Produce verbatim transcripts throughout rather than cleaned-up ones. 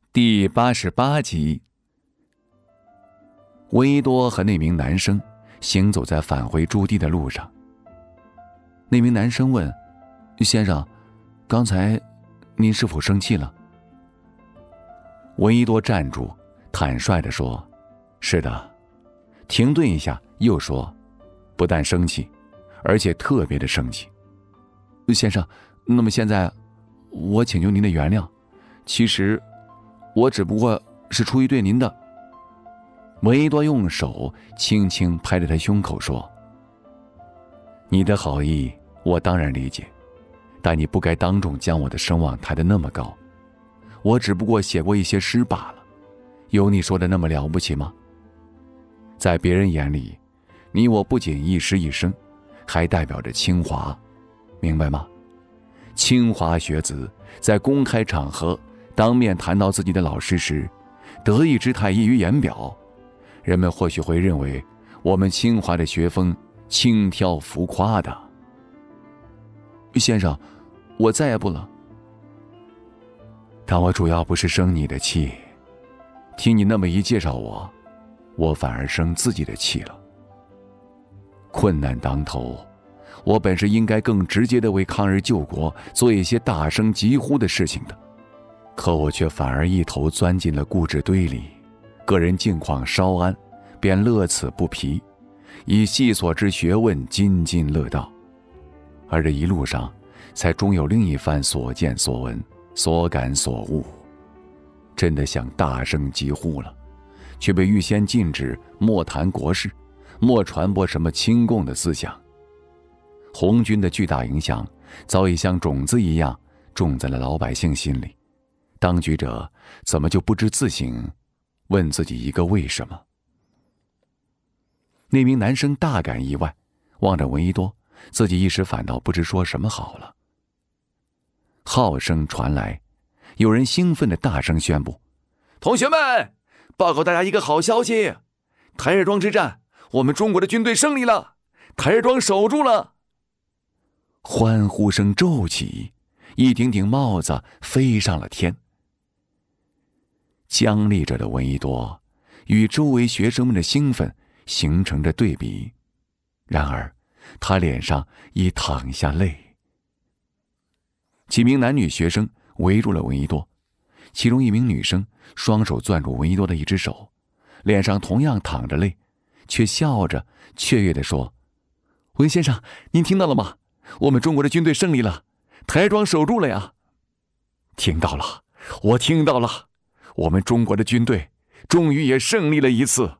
第八十八集。闻一多和那名男生行走在返回驻地的路上。那名男生问：先生，刚才您是否生气了？闻一多站住，坦率地说：是的。停顿一下，又说：不但生气，而且特别的生气。先生，那么现在我请求您的原谅，其实我只不过是出于对您的。闻一多用手轻轻拍着他胸口说：你的好意我当然理解，但你不该当众将我的声望抬得那么高。我只不过写过一些诗罢了，有你说的那么了不起吗？在别人眼里，你我不仅一诗一声，还代表着清华，明白吗？清华学子在公开场合当面谈到自己的老师时，得意之态溢于言表，人们或许会认为我们清华的学风轻佻浮夸的。先生，我再也不了。但我主要不是生你的气，听你那么一介绍我，我反而生自己的气了。困难当头，我本是应该更直接地为抗日救国做一些大声疾呼的事情的，可我却反而一头钻进了固执堆里，个人境况稍安，便乐此不疲，以细琐之学问津津乐道。而这一路上，才终有另一番所见所闻，所感所悟。真的想大声疾呼了，却被预先禁止莫谈国事，莫传播什么亲共的思想。红军的巨大影响早已像种子一样种在了老百姓心里，当局者怎么就不知自省，问自己一个为什么？那名男生大感意外，望着闻一多，自己一时反倒不知说什么好了。号声传来，有人兴奋地大声宣布：同学们，报告大家一个好消息，台儿庄之战，我们中国的军队胜利了，台儿庄守住了。欢呼声骤起，一顶顶帽子飞上了天。僵立着的闻一多与周围学生们的兴奋形成着对比，然而他脸上已淌下泪。几名男女学生围住了闻一多，其中一名女生双手攥住闻一多的一只手，脸上同样淌着泪，却笑着雀跃地说：闻先生，您听到了吗？我们中国的军队胜利了，台儿庄守住了呀。听到了，我听到了，我们中国的军队终于也胜利了一次。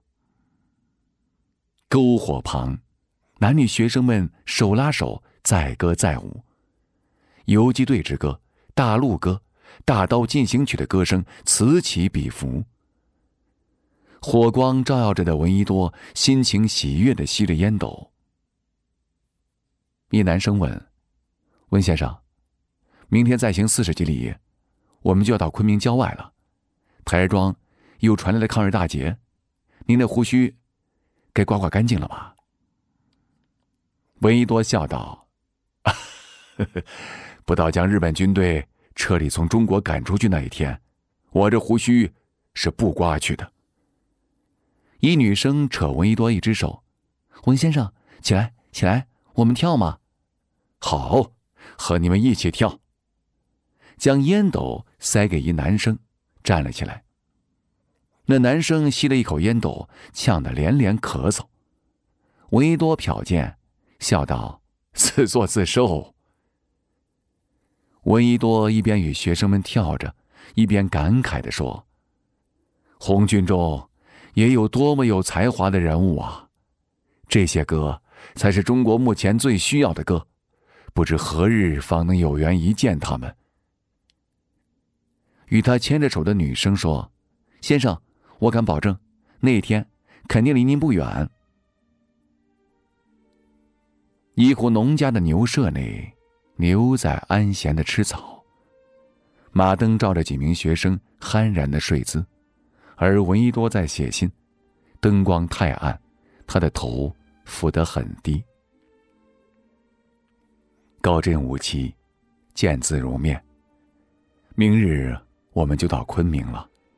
篝火旁，男女学生们手拉手载歌载舞，游击队之歌、大陆歌、大刀进行曲的歌声此起彼伏。火光照耀着的闻一多心情喜悦地吸着烟斗。一男生问：温先生，明天再行四十几里，我们就要到昆明郊外了，台儿庄又传来了抗日大捷，您的胡须该刮刮干净了吧？闻一多笑道：不到将日本军队彻底从中国赶出去那一天，我这胡须是不刮去的。一女生扯闻一多一只手：闻先生，起来起来，我们跳吗？好，和你们一起跳。将烟斗塞给一男生，站了起来。那男生吸了一口烟斗，呛得连连咳嗽。闻一多瞟见，笑道：自作自受。闻一多一边与学生们跳着，一边感慨地说：红军中也有多么有才华的人物啊，这些歌才是中国目前最需要的歌，不知何日方能有缘一见他们。与他牵着手的女生说：先生，我敢保证，那一天肯定离您不远。一户农家的牛舍内，牛在安闲地吃草，马灯照着几名学生酣然的睡姿，而闻一多在写信，灯光太暗，他的头俯得很低。高枕无期，见字如面。明日我们就到昆明了，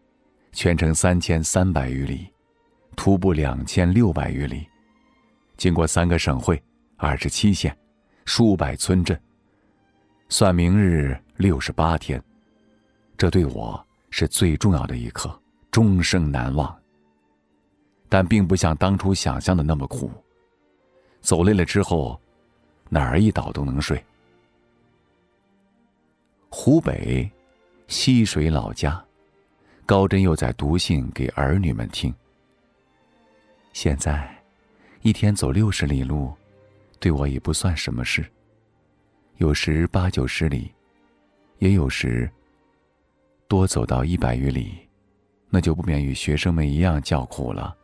全程三千三百余里，徒步两千六百余里，经过三个省会、二十七县、数百村镇，算明日六十八天。这对我是最重要的一刻，终生难忘。但并不像当初想象的那么苦，走累了之后，哪儿一倒都能睡。湖北浠水老家，高真又在读信给儿女们听。现在一天走六十里路，对我已不算什么事，有时八九十里，也有时多走到一百余里，那就不免与学生们一样叫苦了。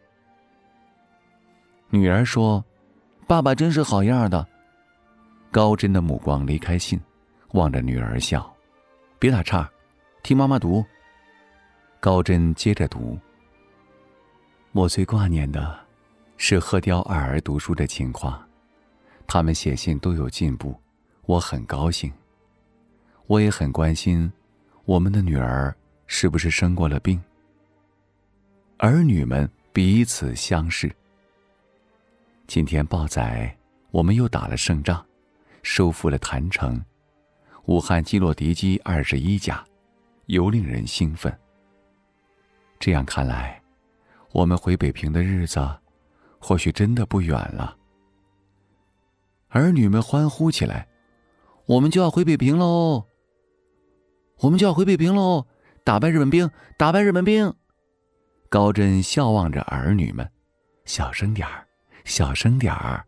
女儿说：“爸爸真是好样的。”高真的目光离开信，望着女儿笑：“别打岔，听妈妈读。”高真接着读：“我最挂念的是鹤雕二儿读书的情况，他们写信都有进步，我很高兴。我也很关心我们的女儿是不是生过了病。”儿女们彼此相视。今天报载我们又打了胜仗，收复了郯城，武汉击落敌机二十一架，尤令人兴奋。这样看来，我们回北平的日子或许真的不远了。儿女们欢呼起来：“我们就要回北平喽！我们就要回北平喽！打败日本兵，打败日本兵！”高真笑望着儿女们：“小声点儿，小声点儿。”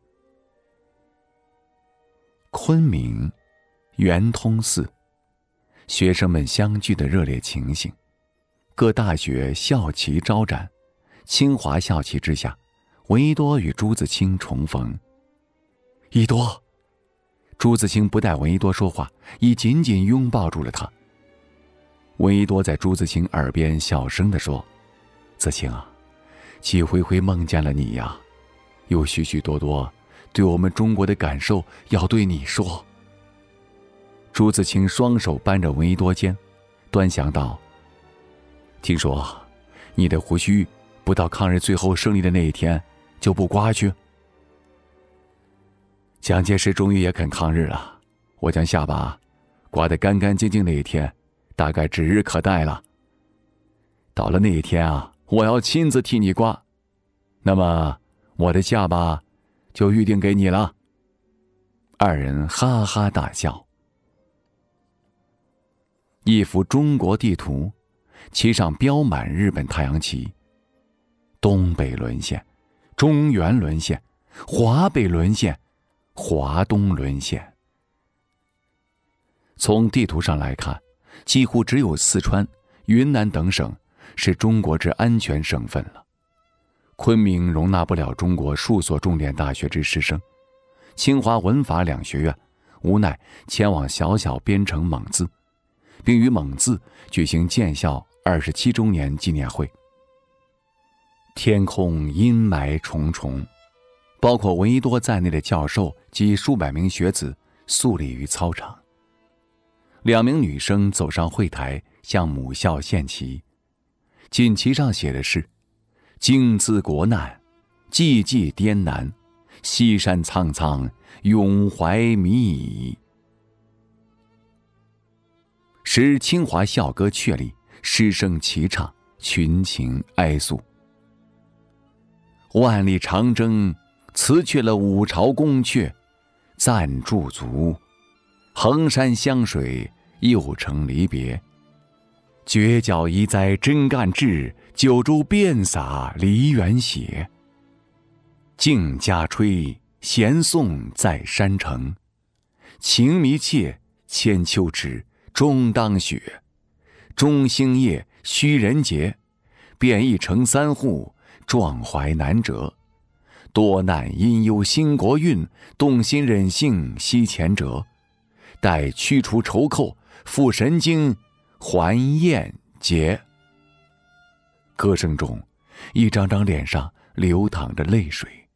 昆明圆通寺，学生们相聚的热烈情形。各大学校旗招展，清华校旗之下，闻一多与朱自清重逢。一多，朱自清不待闻一多说话，已紧紧拥抱住了他。闻一多在朱自清耳边小声地说：“自清啊，几回回梦见了你呀，有许许多多对我们中国的感受要对你说。”朱自清双手扳着闻一多肩，端详道：“听说你的胡须不到抗日最后胜利的那一天就不刮去？”蒋介石终于也肯抗日了，我将下巴刮得干干净净那一天大概指日可待了。到了那一天啊，我要亲自替你刮，那么我的下巴就预定给你了。二人哈哈大笑。一幅中国地图，其上标满日本太阳旗，东北沦陷，中原沦陷，华北沦陷，华东沦陷。从地图上来看，几乎只有四川、云南等省是中国之安全省份了。昆明容纳不了中国数所重点大学之师生，清华文法两学院无奈前往小小边城蒙自，并于蒙自举行建校二十七周年纪念会。天空阴霾重重，包括闻一多在内的教授及数百名学子肃立于操场。两名女生走上会台，向母校献旗，锦旗上写的是：“经兹国难，济济颠难，西山苍苍，永怀迷矣。”使清华校歌确立，师生齐唱，群情哀肃。万里长征，辞去了五朝宫阙，暂驻足，衡山湘水，又成离别。绝角一栽真干志，九州遍洒梨园血。镜家吹，弦颂在山城，情迷切，千秋尺，终当雪。中兴夜，须人节，便一城三户，壮怀难折。多难因忧兴国运，动心忍性惜前辙。待驱除仇寇，复神经，还燕节。歌声中，一张张脸上流淌着泪水。